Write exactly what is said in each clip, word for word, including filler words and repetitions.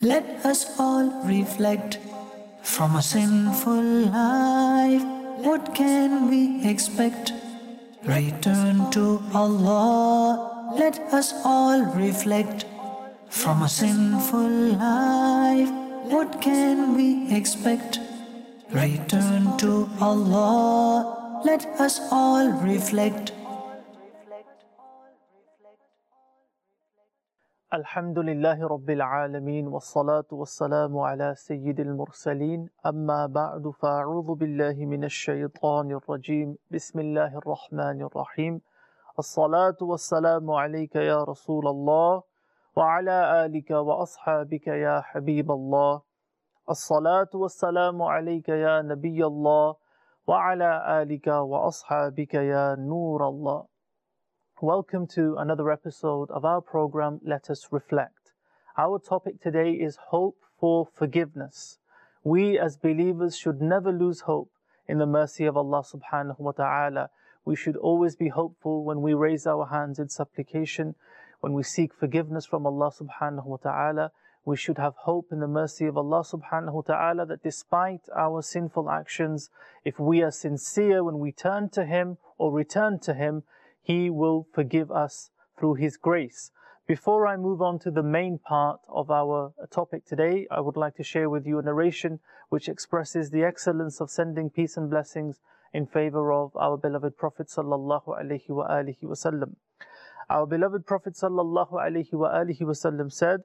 Let us all reflect from a sinful life. What can we expect? Return to Allah. Let us all reflect from a sinful life. What can we expect? Return to Allah. Let us all reflect. Alhamdulillahi Rabbil Alameen Wassalatu wassalamu ala Sayyidil Mursaleen Amma ba'du fa'a'udhu billahi minash shaytanir rajim Bismillahir Rahmanir Rahim As-salatu wassalamu alayka ya Rasulallah Wa ala alika wa ashabika ya Habiballah As-salatu wassalamu alayka ya Nabiyallah Wa ala alika wa ashabika ya Nurallah. Welcome to another episode of our program, Let Us Reflect. Our topic today is hope for forgiveness. We as believers should never lose hope in the mercy of Allah subhanahu wa ta'ala. We should always be hopeful when we raise our hands in supplication, when we seek forgiveness from Allah subhanahu wa ta'ala. We should have hope in the mercy of Allah subhanahu wa ta'ala that despite our sinful actions, if we are sincere when we turn to Him or return to Him, He will forgive us through His grace. Before I move on to the main part of our topic today, I would like to share with you a narration which expresses the excellence of sending peace and blessings in favor of our beloved Prophet sallallahu alaihi wa alihi wasallam. Our beloved Prophet sallallahu alaihi wa alihi wasallam said,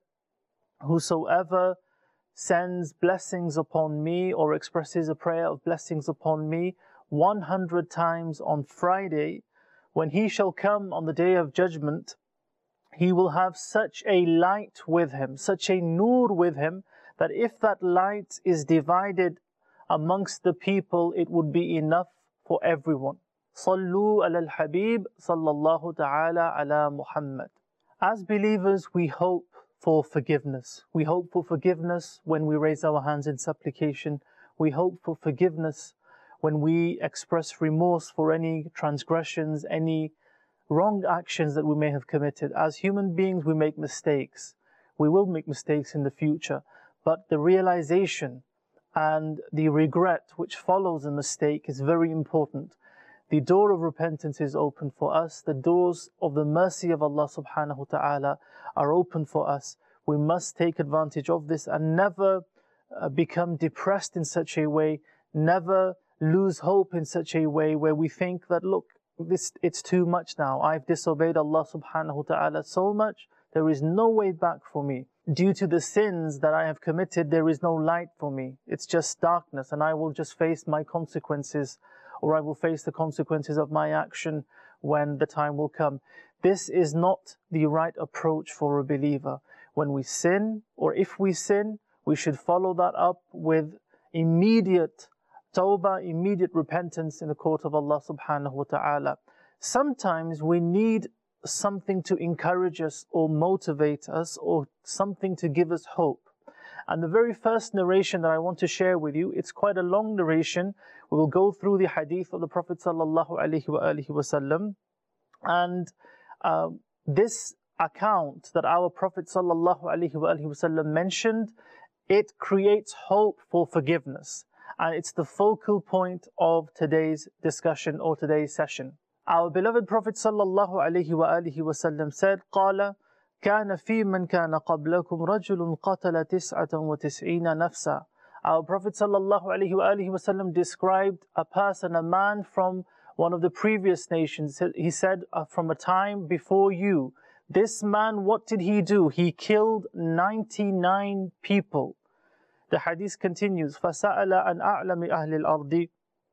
"Whosoever sends blessings upon me or expresses a prayer of blessings upon me one hundred times on Friday, when he shall come on the day of judgment, he will have such a light with him, such a nur with him, that if that light is divided amongst the people, it would be enough for everyone." Sallu ala al-Habib, sallallahu ta'ala ala Muhammad. As believers, we hope for forgiveness. We hope for forgiveness when we raise our hands in supplication. We hope for forgiveness when we express remorse for any transgressions, any wrong actions that we may have committed. As human beings, we make mistakes. We will make mistakes in the future. But the realization and the regret which follows a mistake is very important. The door of repentance is open for us. The doors of the mercy of Allah subhanahu wa ta'ala are open for us. We must take advantage of this and never uh, become depressed in such a way, never lose hope in such a way where we think that, look, this it's too much now. I've disobeyed Allah subhanahu wa ta'ala so much, there is no way back for me. Due to the sins that I have committed, there is no light for me. It's just darkness, and I will just face my consequences, or I will face the consequences of my action when the time will come. This is not the right approach for a believer. When we sin, or if we sin, we should follow that up with immediate tawbah, immediate repentance in the court of Allah subhanahu wa ta'ala. Sometimes we need something to encourage us or motivate us or something to give us hope. And the very first narration that I want to share with you, it's quite a long narration. We will go through the hadith of the Prophet sallallahu alaihi wa alihi wasallam. And uh, this account that our Prophet sallallahu alaihi wa alihi wasallam mentioned, it creates hope for forgiveness. And it's the focal point of today's discussion or today's session. Our beloved Prophet sallallahu alaihi wa alihi wasallam said, قال كان في من كان قبلكم رجل قتل تسعة وتسعين نفسا. Our Prophet sallallahu alaihi wa alihi wasallam described a person, a man from one of the previous nations. He said, uh, from a time before you, this man, what did he do? He killed ninety-nine people. The hadith continues, فَسَأَلَ عَنْ أَعْلَمِ أَهْلِ الْأَرْضِ.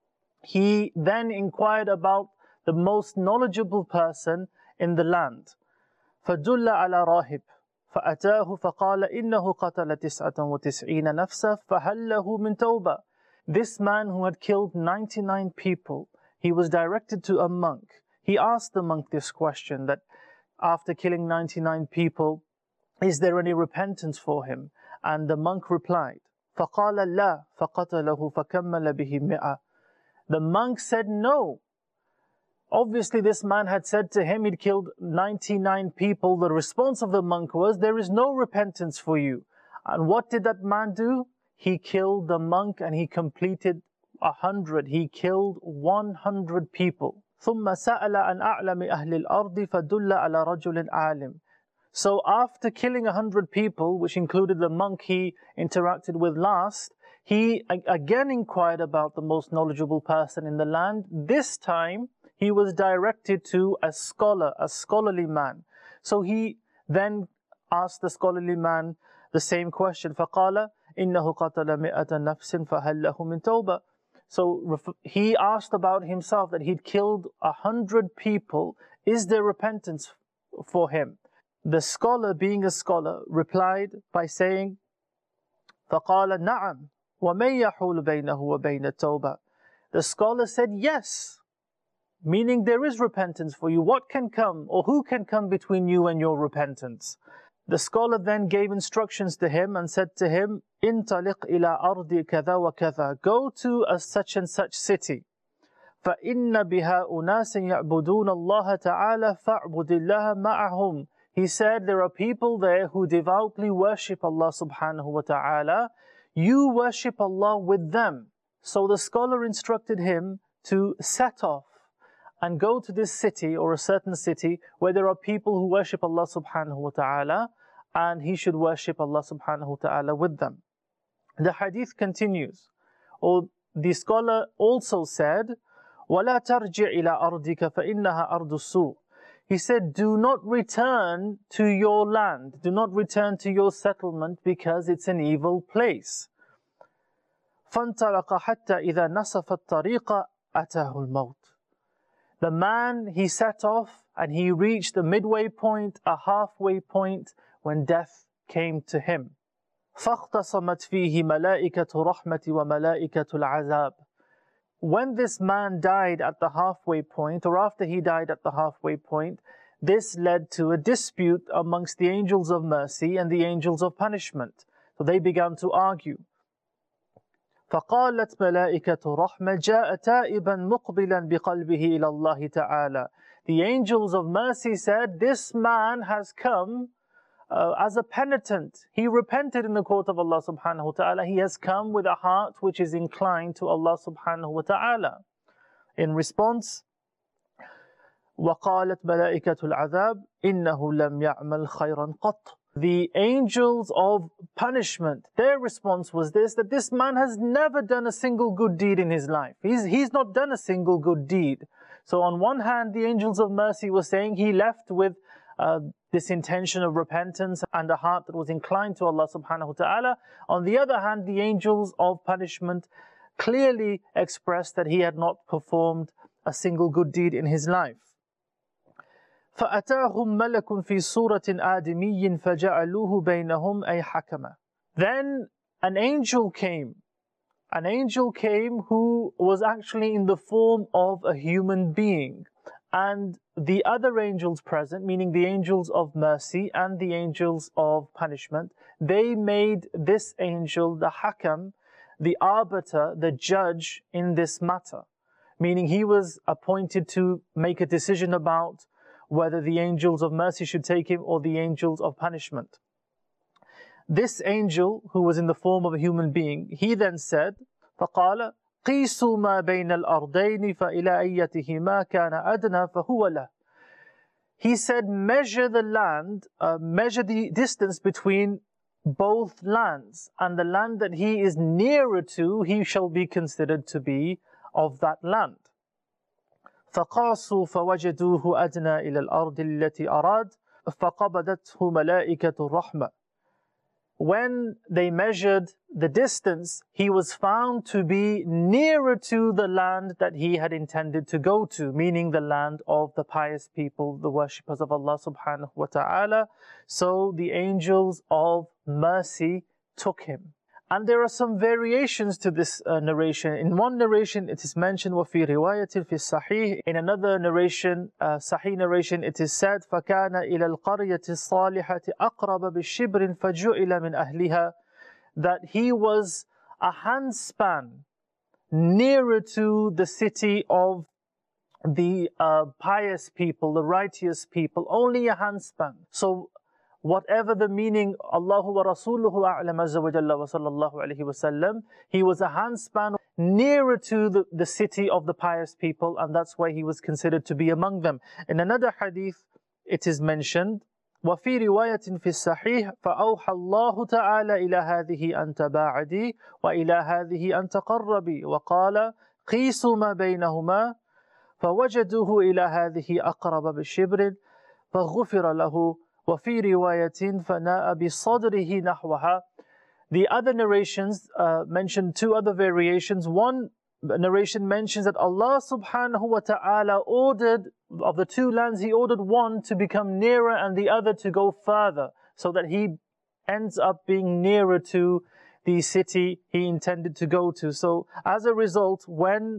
He then inquired about the most knowledgeable person in the land. فَدُلَّ عَلَى رَاهِبٍ فَأَتَاهُ فَقَالَ إِنَّهُ قَتَلَ تِسْعَةً وَتِسْعِينَ نَفْسًا فَهَلْ لَهُ مِنْ تَوْبَةٍ. This man who had killed ninety-nine people, he was directed to a monk. He asked the monk this question, that after killing ninety-nine people, is there any repentance for him? And the monk replied, فَقَالَ لَا فَقَتَلَهُ فَكَمَّلَ بِهِ مِئَةً. The monk said no. Obviously this man had said to him he'd killed ninety-nine people. The response of the monk was, there is no repentance for you. And what did that man do? He killed the monk and he completed a hundred. He killed one hundred people. ثم سأل عن أعلم أهل الأرض فدل على رجل عالم. So after killing a hundred people, which included the monk he interacted with last, he again inquired about the most knowledgeable person in the land. This time, he was directed to a scholar, a scholarly man. So he then asked the scholarly man the same question. فَقَالَ إِنَّهُ قَتَلَ مِئَةَ نَفْسٍ فَهَلْ لَهُ مِنْ تَوْبَةٍ. So he asked about himself that he'd killed a hundred people. Is there repentance for him? The scholar, being a scholar, replied by saying, فَقَالَ نَعَمْ وَمَنْ يَحُولُ بَيْنَهُ وَبَيْنَ التَّوْبَةِ. The scholar said, yes, meaning there is repentance for you. What can come, or who can come between you and your repentance? The scholar then gave instructions to him and said to him, انطلق إلى أرض كذا وكذا. Go to a such and such city. فإن بها أناس يعبدون الله تعالى فاعبد الله معهم. He said, there are people there who devoutly worship Allah subhanahu wa ta'ala. You worship Allah with them. So the scholar instructed him to set off and go to this city or a certain city where there are people who worship Allah subhanahu wa ta'ala, and he should worship Allah subhanahu wa ta'ala with them. The hadith continues, or the scholar also said, وَلَا تَرْجِعْ إِلَىٰ أَرْضِكَ فَإِنَّهَا أَرْضُ السُّوءِ. He said, do not return to your land, do not return to your settlement because it's an evil place. فَانْطَلَقَ حَتَّى إِذَا نَصَفَ الطَّرِيقَ أَتَاهُ الْمَوْتِ. The man, he set off and he reached the midway point, a halfway point, when death came to him. فَاخْتَصَمَتْ فِيهِ مَلَائِكَةُ رَحْمَةِ وَمَلَائِكَةُ الْعَذَابِ. When this man died at the halfway point, or after he died at the halfway point, this led to a dispute amongst the angels of mercy and the angels of punishment. So they began to argue. فَقَالَتْ مَلَائِكَةُ رَحْمَةٍ جَاءَ تَائِبًا مُقْبِلًا بِقَلْبِهِ إِلَى اللَّهِ تَعَالَى. The angels of mercy said, this man has come uh, as a penitent. He repented in the court of Allah subhanahu wa ta'ala. He has come with a heart which is inclined to Allah subhanahu wa ta'ala. In response, وَقَالَتْ مَلَائِكَةُ الْعَذَابِ إِنَّهُ لَمْ يَعْمَلْ خَيْرًا قَطْ. The angels of punishment, their response was this, that this man has never done a single good deed in his life. He's, he's not done a single good deed. So on one hand, the angels of mercy were saying he left with uh, this intention of repentance and a heart that was inclined to Allah subhanahu wa ta'ala. On the other hand, the angels of punishment clearly expressed that he had not performed a single good deed in his life. فَأَتَاهُمْ مَلَكٌ فِي صُورَةٍ آدَمِيٍّ فَجَعَلُوهُ بَيْنَهُمْ أَيْ حَكَمًا. Then an angel came. An angel came who was actually in the form of a human being. And the other angels present, meaning the angels of mercy and the angels of punishment, they made this angel the hakam, the arbiter, the judge in this matter. Meaning he was appointed to make a decision about whether the angels of mercy should take him or the angels of punishment. This angel, who was in the form of a human being, he then said, فَقَالَ قِيسُوا مَا بَيْنَ الْأَرْضَيْنِ فَإِلَى أَيَّتِهِمَا كَانَ أَدْنَى فَهُوَ لَهُ. He said, measure the land, uh, measure the distance between both lands, and the land that he is nearer to, he shall be considered to be of that land. فَقَاسُوا فَوَجَدُوهُ أَدْنَى إِلَى الْأَرْضِ الَّتِي أَرَادَ فَقَبَضَتْهُ مَلَائِكَةُ الرَّحْمَةِ. When they measured the distance, he was found to be nearer to the land that he had intended to go to, meaning the land of the pious people, the worshippers of Allah subhanahu wa ta'ala. So the angels of mercy took him. And there are some variations to this uh, narration. In one narration it is mentioned, وَفِي رِوَايَةٍ فِي الصَّحِيحِ. In another narration, uh, Sahih narration, it is said, فَكَانَ إِلَى الْقَرْيَةِ الصَّالِحَةِ أَقْرَبَ بِالشِّبْرٍ فَجُعِلَ مِنْ أَهْلِهَا. That he was a handspan nearer to the city of the uh, pious people, the righteous people, only a handspan. So whatever the meaning, Allahu wa Rasuluhu a'lam azza wa jalla wa sallallahu alayhi wa sallam, he was a handspan nearer to the, the city of the pious people, and that's why he was considered to be among them. In another hadith, it is mentioned, وفي رواية في الصحيح فأوحى الله تعالى إلى هذه أن تباعدي وإلى هذه أن تقربي وقال قيسوا ما بينهما فوجدوه إلى هذه أقرب بشبر فغفر له وفي رواية فناء بصدره نحوها. The other narrations uh, mention two other variations. One narration mentions that Allah subhanahu wa ta'ala ordered, of the two lands, He ordered one to become nearer and the other to go further, so that he ends up being nearer to the city he intended to go to. So as a result, when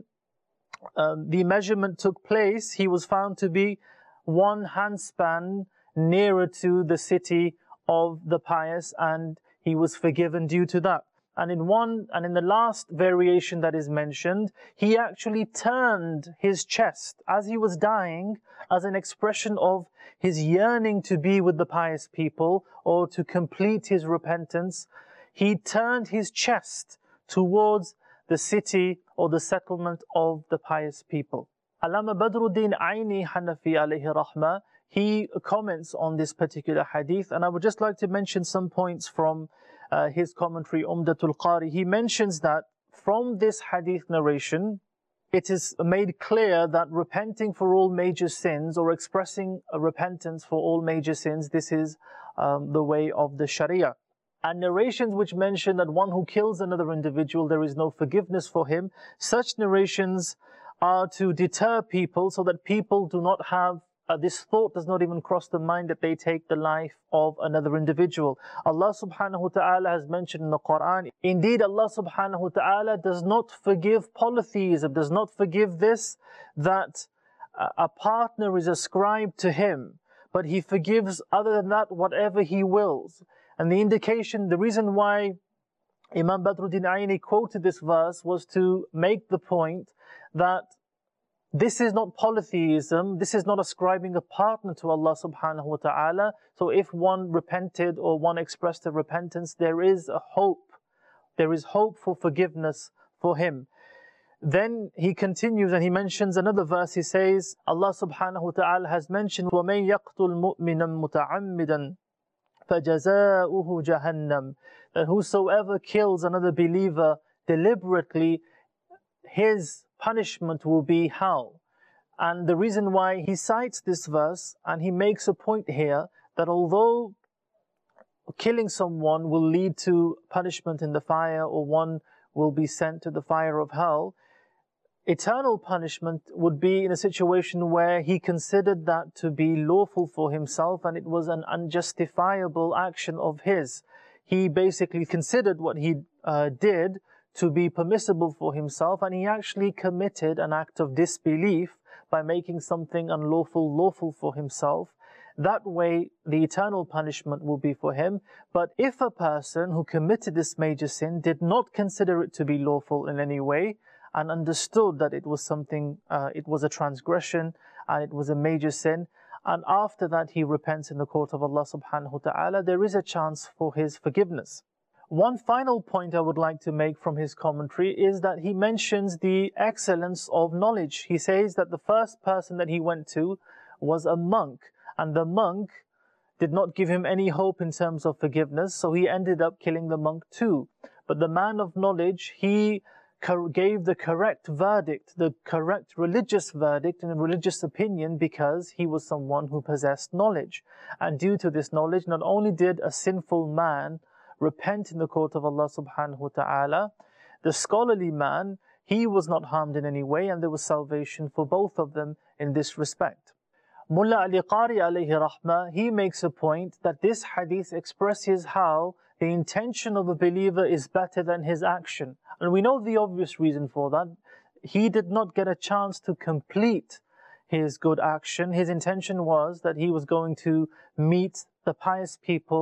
um, the measurement took place, he was found to be one handspan nearer to the city of the pious, and he was forgiven due to that. And in one, and in the last variation that is mentioned, he actually turned his chest as he was dying as an expression of his yearning to be with the pious people or to complete his repentance. He turned his chest towards the city or the settlement of the pious people. Allama Badruddin Aini Hanafi alayhi rahmah, he comments on this particular hadith, and I would just like to mention some points from uh, his commentary, Umdatul Qari. He mentions that from this hadith narration, it is made clear that repenting for all major sins, or expressing a repentance for all major sins, this is um, the way of the Sharia. And narrations which mention that one who kills another individual, there is no forgiveness for him, such narrations are to deter people so that people do not have Uh, this thought does not even cross the mind that they take the life of another individual. Allah subhanahu wa ta'ala has mentioned in the Quran, indeed Allah subhanahu wa ta'ala does not forgive polytheism, does not forgive this, that uh, a partner is ascribed to him, but He forgives other than that whatever He wills. And the indication, the reason why Imam Badruddin Aini quoted this verse was to make the point that this is not polytheism, this is not ascribing a partner to Allah subhanahu wa ta'ala. So if one repented or one expressed a repentance, there is a hope. There is hope for forgiveness for him. Then he continues and he mentions another verse. He says, Allah subhanahu wa ta'ala has mentioned, وَمَنْ يَقْتُلْ مُؤْمِنًا مُتَعَمِّدًا فَجَزَاؤُهُ جَهَنَّمْ, that whosoever kills another believer deliberately, his punishment will be hell. And the reason why he cites this verse, and he makes a point here, that although killing someone will lead to punishment in the fire, or one will be sent to the fire of hell, eternal punishment would be in a situation where he considered that to be lawful for himself, and it was an unjustifiable action of his. He basically considered what he uh, did to be permissible for himself, and he actually committed an act of disbelief by making something unlawful lawful for himself. That way, the eternal punishment will be for him. But if a person who committed this major sin did not consider it to be lawful in any way, and understood that it was something, uh, it was a transgression, and it was a major sin, and after that he repents in the court of Allah subhanahu wa ta'ala, there is a chance for his forgiveness. One final point I would like to make from his commentary is that he mentions the excellence of knowledge. He says that the first person that he went to was a monk, and the monk did not give him any hope in terms of forgiveness, so he ended up killing the monk too. But the man of knowledge, he gave the correct verdict, the correct religious verdict and religious opinion, because he was someone who possessed knowledge. And due to this knowledge, not only did a sinful man repent in the court of Allah subhanahu wa ta'ala, the scholarly man, he was not harmed in any way, and there was salvation for both of them in this respect. Mullah Ali Qari alayhi rahmah, he makes a point that this hadith expresses how the intention of a believer is better than his action. And we know the obvious reason for that. He did not get a chance to complete his good action. His intention was that he was going to meet the pious people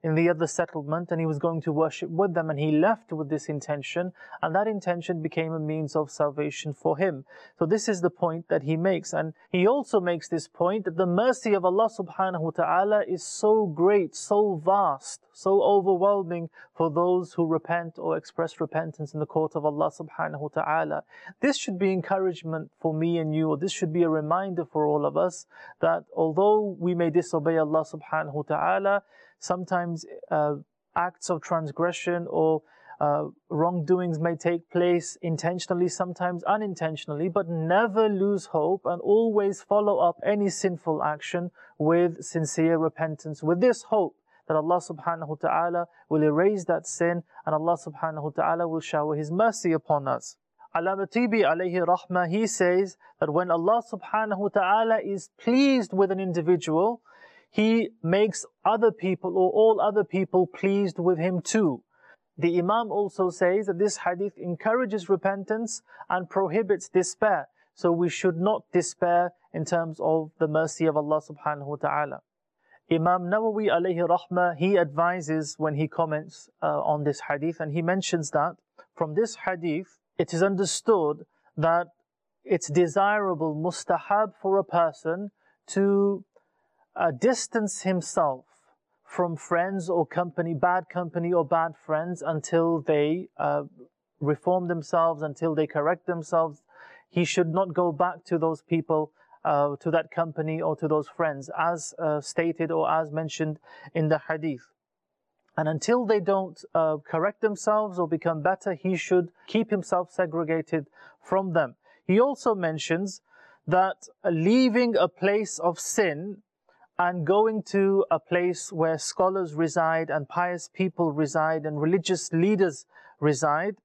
in the other settlement and he was going to worship with them, and he left with this intention, and that intention became a means of salvation for him. So this is the point that he makes, and he also makes this point that the mercy of Allah subhanahu wa ta'ala is so great, so vast, so overwhelming for those who repent or express repentance in the court of Allah subhanahu wa ta'ala. This should be encouragement for me and you, or this should be a reminder for all of us that although we may disobey Allah subhanahu wa ta'ala, sometimes uh, acts of transgression or uh, wrongdoings may take place intentionally, sometimes unintentionally, but never lose hope and always follow up any sinful action with sincere repentance, with this hope that Allah subhanahu wa ta'ala will erase that sin and Allah subhanahu wa ta'ala will shower His mercy upon us. Allama Tibi alayhi rahmah, he says that when Allah subhanahu wa ta'ala is pleased with an individual, He makes other people or all other people pleased with him too. The Imam also says that this hadith encourages repentance and prohibits despair. So we should not despair in terms of the mercy of Allah subhanahu wa ta'ala. Imam Nawawi alayhi rahmah, he advises when he comments uh, on this hadith, and he mentions that from this hadith, it is understood that it's desirable, mustahab for a person to uh, distance himself from friends or company, bad company or bad friends, until they uh, reform themselves, until they correct themselves. He should not go back to those people, uh, to that company or to those friends, as uh, stated or as mentioned in the hadith. And until they don't uh, correct themselves or become better, he should keep himself segregated from them. He also mentions that leaving a place of sin and going to a place where scholars reside and pious people reside and religious leaders reside,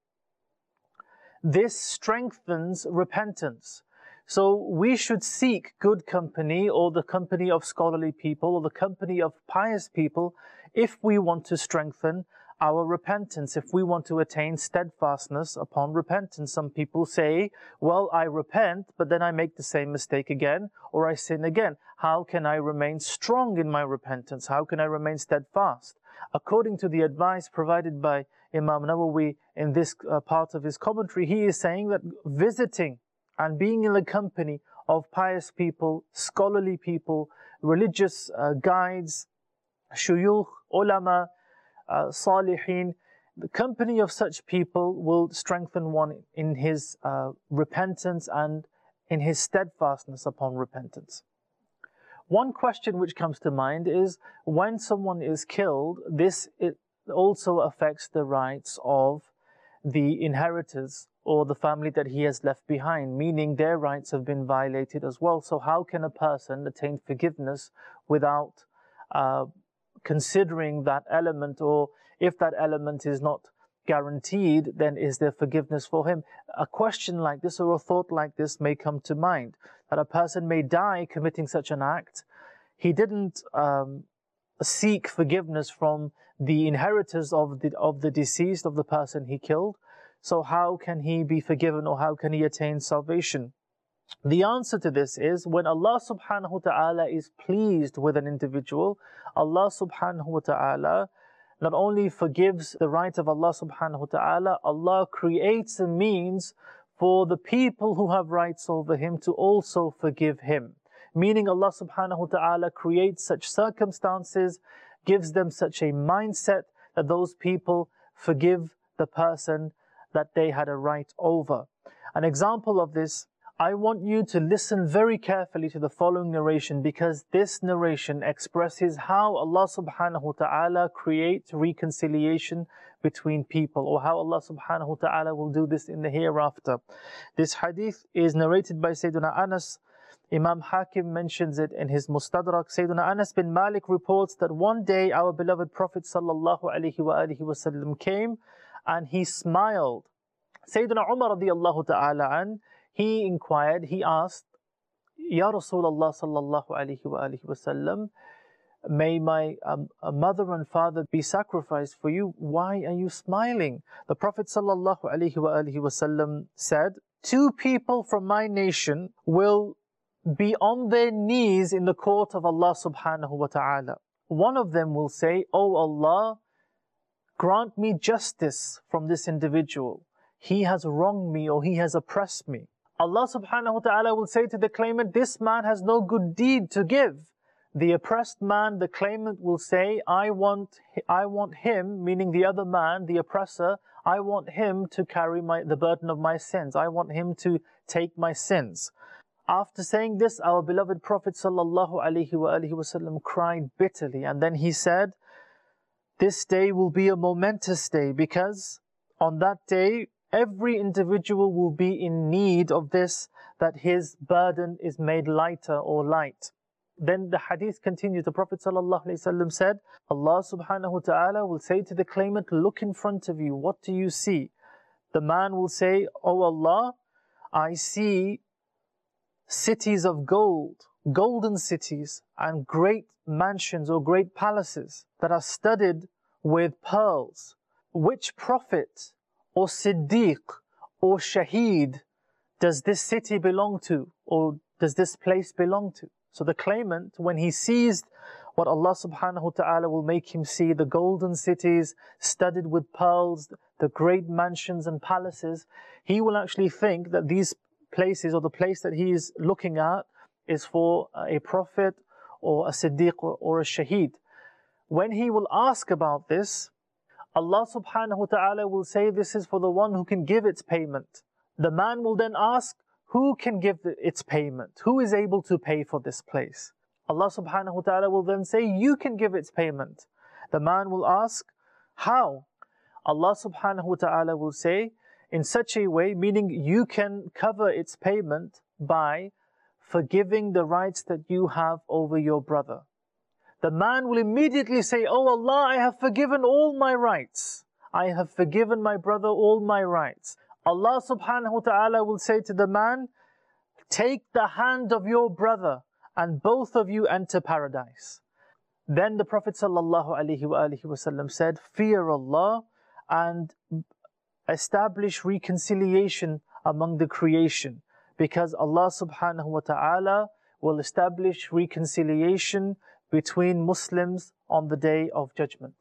this strengthens repentance. So we should seek good company, or the company of scholarly people, or the company of pious people, if we want to strengthen our repentance, if we want to attain steadfastness upon repentance. Some people say, well, I repent, but then I make the same mistake again, or I sin again. How can I remain strong in my repentance? How can I remain steadfast? According to the advice provided by Imam Nawawi in this uh, part of his commentary, he is saying that visiting and being in the company of pious people, scholarly people, religious uh, guides, shuyukh, ulama, uh, salihin, the company of such people will strengthen one in his uh, repentance and in his steadfastness upon repentance. One question which comes to mind is, when someone is killed, this it also affects the rights of the inheritors or the family that he has left behind, meaning their rights have been violated as well. So how can a person attain forgiveness without uh, considering that element, or if that element is not guaranteed, then is there forgiveness for him? A question like this or a thought like this may come to mind, that a person may die committing such an act. He didn't um, seek forgiveness from the inheritors of the, of the deceased, of the person he killed. So how can he be forgiven, or how can he attain salvation? The answer to this is, when Allah subhanahu wa ta'ala is pleased with an individual, Allah subhanahu wa ta'ala not only forgives the right of Allah subhanahu wa ta'ala, Allah creates a means for the people who have rights over him to also forgive him. Meaning Allah subhanahu wa ta'ala creates such circumstances, gives them such a mindset that those people forgive the person that they had a right over. An example of this, I want you to listen very carefully to the following narration, because this narration expresses how Allah subhanahu wa ta'ala creates reconciliation between people, or how Allah subhanahu wa ta'ala will do this in the hereafter. This hadith is narrated by Sayyidina Anas. Imam Hakim mentions it in his Mustadrak. Sayyidina Anas bin Malik reports that one day our beloved Prophet sallallahu alaihi wasallam came and he smiled. Sayyidina Umar radiallahu ta'ala an, he inquired, he asked, Ya Rasulullah sallallahu alaihi wasallam, may my um, mother and father be sacrificed for you. Why are you smiling? The Prophet sallallahu alaihi wasallam said, two people from my nation will be on their knees in the court of Allah subhanahu wa ta'ala. one of them will say, "Oh Allah, grant me justice from this individual. He has wronged me or he has oppressed me." Allah subhanahu wa ta'ala will say to the claimant, "This man has no good deed to give." The oppressed man, the claimant will say, I want, I want him, meaning the other man, the oppressor, I want him to carry my, the burden of my sins. I want him to take my sins. After saying this, our beloved Prophet sallallahu alaihi wasallam cried bitterly, and then he said, "This day will be a momentous day, because on that day, every individual will be in need of this, that his burden is made lighter or light." Then the hadith continues. The Prophet ﷺ said, Allah subhanahu wa ta'ala will say to the claimant, "Look in front of you, what do you see?" The man will say, "Oh Allah, I see cities of gold, golden cities, and great mansions or great palaces that are studded with pearls. Which prophet or Siddiq or Shaheed does this city belong to, or does this place belong to?" So the claimant, when he sees what Allah subhanahu wa ta'ala will make him see, the golden cities studded with pearls, the great mansions and palaces, he will actually think that these places, or the place that he is looking at, is for a prophet or a Siddiq or a Shaheed. When he will ask about this, Allah subhanahu wa ta'ala will say, "This is for the one who can give its payment." The man will then ask, "Who can give its payment? Who is able to pay for this place?" Allah subhanahu wa ta'ala will then say, "You can give its payment." The man will ask, "How?" Allah subhanahu wa ta'ala will say, "In such a way," meaning you can cover its payment by forgiving the rights that you have over your brother. The man will immediately say, "Oh Allah, I have forgiven all my rights. I have forgiven my brother all my rights." Allah subhanahu wa ta'ala will say to the man, "Take the hand of your brother and both of you enter paradise." Then the Prophet sallallahu alaihi wasallam said, "Fear Allah and establish reconciliation among the creation, because Allah subhanahu wa ta'ala will establish reconciliation between Muslims on the Day of Judgment."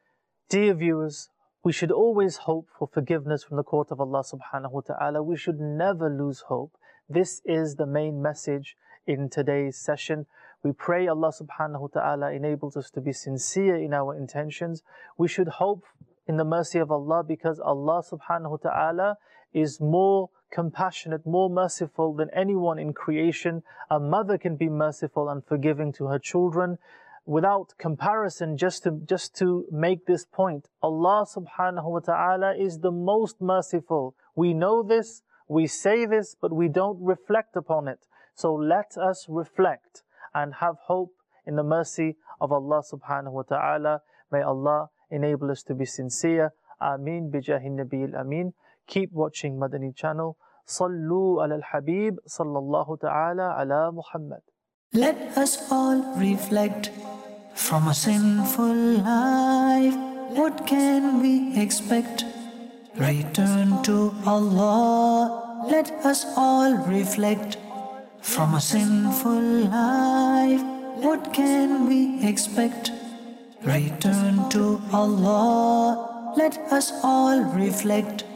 Dear viewers, we should always hope for forgiveness from the court of Allah subhanahu wa ta'ala. We should never lose hope. This is the main message in today's session. We pray Allah subhanahu wa ta'ala enables us to be sincere in our intentions. We should hope in the mercy of Allah, because Allah subhanahu wa ta'ala is more compassionate, more merciful than anyone in creation. A mother can be merciful and forgiving to her children. Without comparison, just to, just to make this point, Allah subhanahu wa ta'ala is the most merciful. We know this, we say this, but we don't reflect upon it. So let us reflect and have hope in the mercy of Allah subhanahu wa ta'ala. May Allah enable us to be sincere. Ameen bijahi Nabi al-Amin. Keep watching Madani channel. Sallu ala al-Habib sallallahu ta'ala ala Muhammad. Let us all reflect. From a sinful life, what can we expect? Return to Allah. Let us all reflect. From a sinful life, what can we expect? Return to Allah. Let us all reflect.